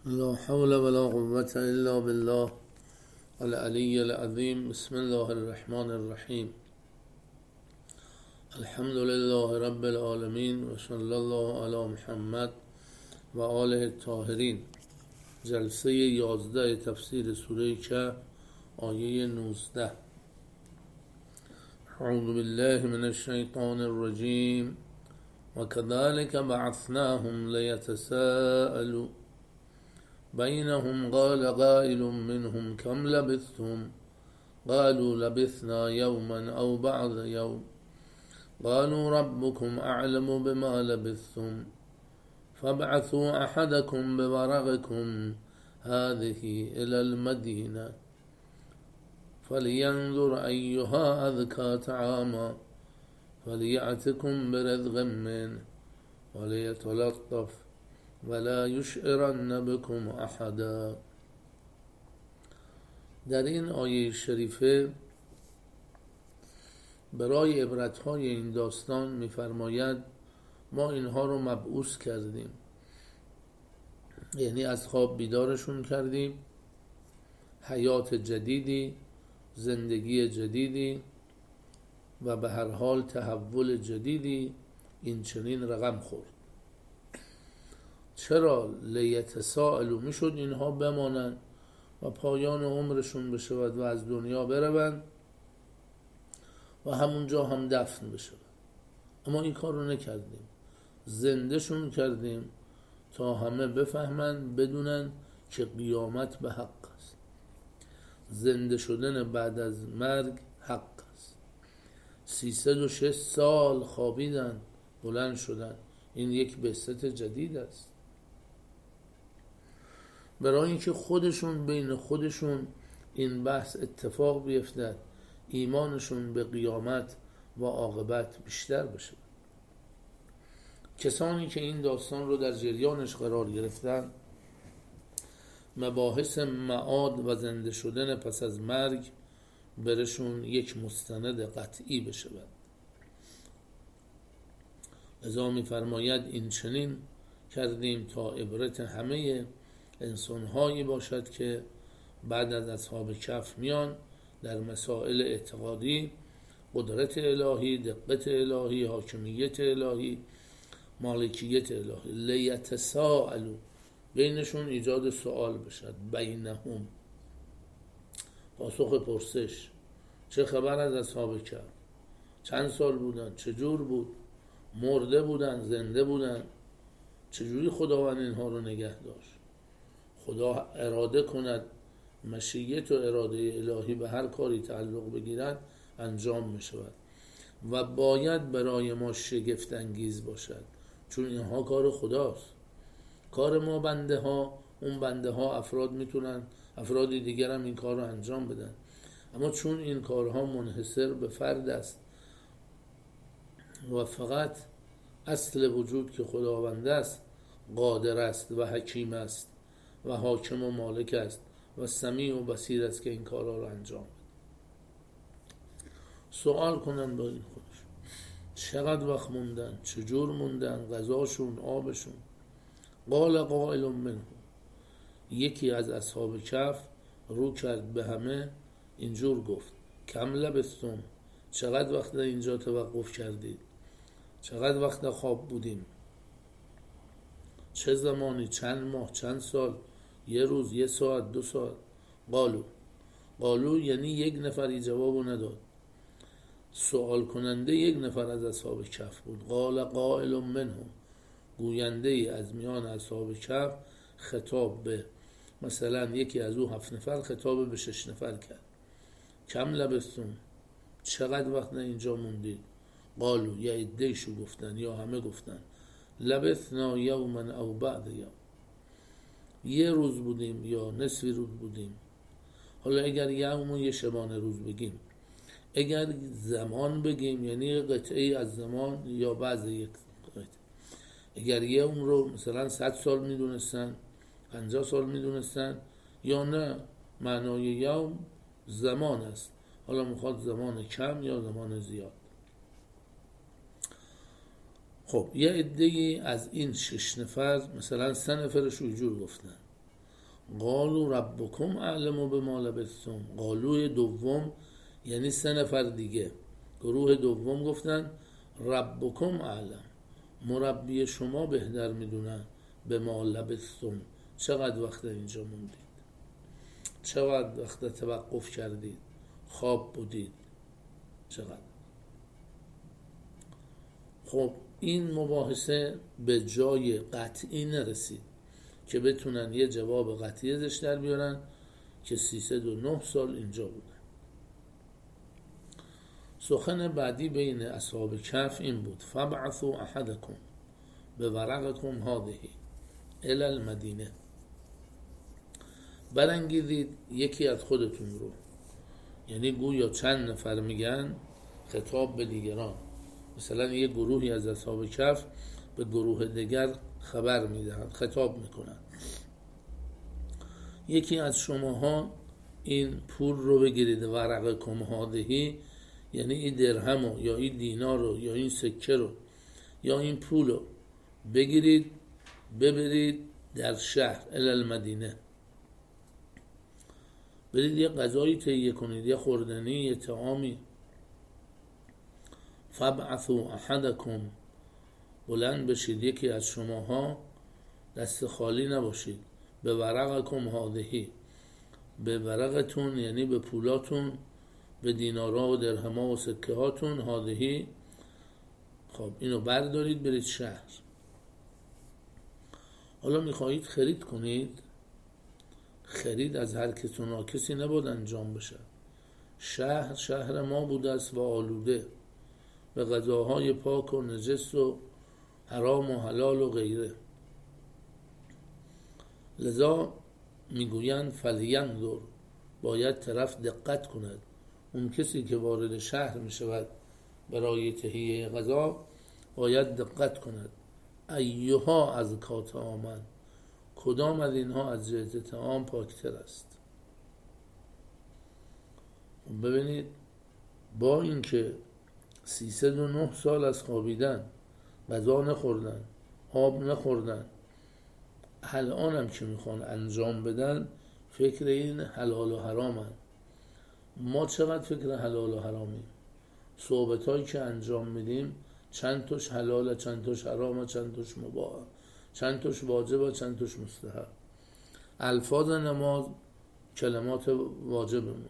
لا حول ولا قوة إلا بالله العلي العظيم. بسم الله الرحمن الرحیم. الحمد لله رب العالمین و صلی الله علی محمد و آله الطاهرین. جلسه 11 تفسیر سوره کهف، آیه 19. اعوذ بالله من الشیطان الرجیم و كذلك بعثناهم ليتساءلوا بينهم قال قائل منهم كم لبثتم قالوا لبثنا يوما أو بعض يوم قالوا ربكم أعلم بما لبثتم فابعثوا أحدكم بورقكم هذه إلى المدينة فلينظر أيها أزكى طعاما فليأتكم برزق منه وليتلطف ولا یشعرن بكم احدا. در این آیه شریفه برای عبرت‌های این داستان می‌فرماید ما اینها رو مبعوث کردیم، یعنی از خواب بیدارشون کردیم، حیات جدیدی، زندگی جدیدی و به هر حال تحول جدیدی این چنین رقم خورد. چرا لیتساءلوا؟ میشد اینها بمانند و پایان عمرشون بشود و از دنیا بروند و همونجا هم دفن بشود، اما این کار رو نکردیم، زندهشون کردیم تا همه بفهمند، بدونن که قیامت به حق است، زنده شدن بعد از مرگ حق است. 306 سال خوابیدن، بلند شدن، این یک بعثت جدید است. برای اینکه خودشون بین خودشون این بحث اتفاق بیفتد، ایمانشون به قیامت و عاقبت بیشتر بشه. کسانی که این داستان رو در جریانش قرار گرفتن، مباحث معاد و زنده شدن پس از مرگ برشون یک مستند قطعی بشه. لذا می‌فرماید این چنین کردیم تا عبرت همه انسان‌هایی باشد که بعد از اصحاب کهف میان در مسائل اعتقادی، قدرت الهی، دقت الهی، حاکمیت الهی، مالکیت الهی. لیتساءلوا، بینشون ایجاد سوال بشد، بینهم، پاسخ پرسش، چه خبر از اصحاب کهف؟ چند سال بودن؟ چجور بود؟ مرده بودن؟ زنده بودن؟ چجوری خداوند اینها رو نگه داشت؟ خدا اراده کند، مشیت و اراده الهی به هر کاری تعلق بگیرد انجام می شود و باید برای ما شگفت انگیز باشد، چون اینها کار خداست. کار ما بنده ها، اون بنده ها افراد میتونن، افرادی دیگر هم این کار رو انجام بدن، اما چون این کارها منحصر به فرد است و فقط اصل وجود که خداوند است، قادر است و حکیم است و حاکم و مالک است و سمیع و بصیر است که این کارها رو انجام بده. سوال کنن با این خودش، چقدر وقت موندن، چجور موندن، غذاشون، آبشون. قال قائل منهم، یکی از اصحاب کهف رو کرد به همه، اینجور گفت: کم لبثتم، چقدر وقت اینجا توقف کردید؟ چقدر وقت خواب بودیم؟ چه زمانی؟ چند ماه؟ چند سال؟ یه روز؟ یه ساعت؟ 2 ساعت؟ قالو یعنی یک نفری جوابو نداد. سوال کننده یک نفر از اصحاب کهف بود. قال قائل منهم، گوینده ای از میان اصحاب کهف خطاب به مثلا یکی از او 7 نفر خطاب به 6 نفر کرد. کم لبثتم، چقدر وقت اینجا موندید؟ قالو، یا عده‌ایشو گفتن یا همه گفتن، لبثنا یوما او بعض یوم، یه روز بودیم یا نصف روز بودیم. حالا اگر یوم یه شبانه روز بگیم، اگر زمان بگیم یعنی قطعه از زمان یا بعض یک قطعه. اگر یوم رو مثلا 100 سال میدونستن، 50 سال میدونستن، یا نه معنای یوم زمان است، حالا میخواد زمان کم یا زمان زیاد. خب یه عده‌ای از این 6 نفر مثلا 3 نفرش رو جور گفتن، قالوا ربکم اعلم بما لبثتم. قالوی دوم یعنی 3 نفر دیگه، گروه دوم گفتن ربکم اعلم، مربی شما بهتر میدونن بما لبثتم، چقدر وقت اینجا موندید، چقدر وقت توقف کردید، خواب بودید، چقدر. خب این مباحثه به جای قطعی نرسید که بتونن یه جواب قطعی ازش در بیارن که 309 سال اینجا بودن. سخن بعدی بین اصحاب کهف این بود: فبعثوا احدکم بورقکم هذه الی المدینه. برانگیزید یکی از خودتون رو، یعنی گویا چند نفر میگن خطاب به دیگران، مثلا یه گروهی از اصحاب کهف به گروه دیگر خبر میدهند، خطاب میکنن. یکی از شماها این پول رو بگیرید، ورقکم هذه، یعنی این درهم رو یا این دینار رو یا این سکه رو یا این پول رو بگیرید ببرید در شهر الی المدینه، برید یه غذایی تهیه کنید، یه خوردنی، یه طعامی. فبعثوا احدکم، بلند بشید یکی از شماها، دست خالی نباشید، به ورقکم هذه، به ورقتون یعنی به پولاتون، به دینارها و درهم‌ها و سکه هاتون، هذه. خب اینو بردارید برید شهر. حالا میخواهید خرید کنید، خرید از هر کس و ناکسی نباید انجام بشه. شهر ما بوده است و آلوده به غذاهای پاک و نجس و حرام و حلال و غیره. لذا میگویند فلینظر، باید طرف دقت کند، اون کسی که وارد شهر میشود برای تهیه غذا باید دقت کند ایها از طعاما، کدام از اینها از جهت طعام پاکتر است. ببینید با اینکه 309 سال از خوابیدن، غذا نخوردن، آب نخوردن، الان هم که میخوان انجام بدن فکر این حلال و حرامن. ما چقدر فکر حلال و حرامیم؟ صحبت هایی که انجام میدیم چند توش حلاله، چند توش حرامه، چند توش مباحه، چند توش واجبه، چند توش مستحب. الفاظ نماز کلمات واجبمونه.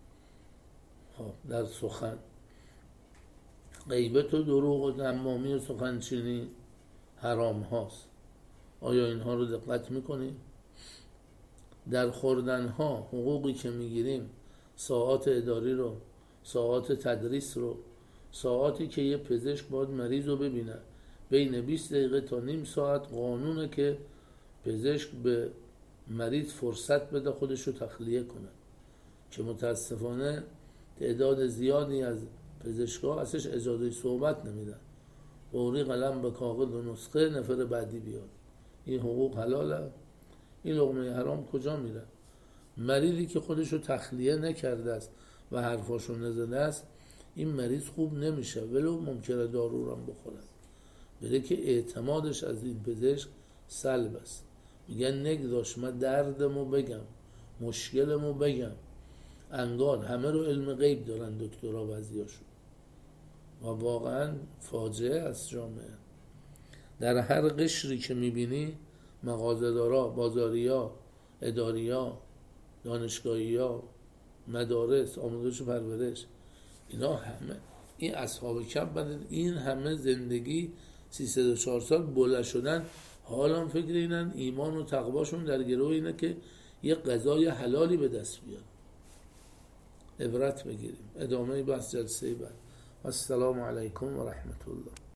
در سخن غیبت و دروغ و نمامی و سخنچینی حرام هاست. آیا اینها رو دقت میکنیم؟ در خوردن ها حقوقی که میگیریم، ساعات اداری رو، ساعات تدریس رو، ساعاتی که یه پزشک باید مریض رو ببینه، بین 20 دقیقه تا نیم ساعت قانونه که پزشک به مریض فرصت بده خودش رو تخلیه کنه، که متاسفانه تعداد زیادی از پزشکا ازش اجازه صحبت نمیدن، فوری قلم به کاغذ و نسخه نفر بعدی بیاد. این حقوق حلاله؟ این لقمه حرام کجا میره؟ مریضی که خودش رو تخلیه نکرده است و حرفاشو نزده است، این مریض خوب نمیشه ولو ممکنه دارو هم بخوره، بره که اعتمادش از این پزشک سلب است. میگن نگذاش من دردمو بگم، مشکلمو بگم. انگار همه رو علم غیب دارن دکترها بعضیاشون، و واقعا فاجعه از جامعه. در هر قشری که میبینی مغازه‌دارا، بازاریا، اداریا، دانشگاهیا، مدارس، آموزش و پرورش، اینا همه این اصحاب کهف بعد این همه زندگی 304 سال بلند شدن، حالا فکر اینن ایمان و تقواشون در گروه اینه که یه غذای حلالی به دست بیاد. عبرت بگیریم. ادامه بحث جلسه بعد. السلام علیکم و رحمت الله.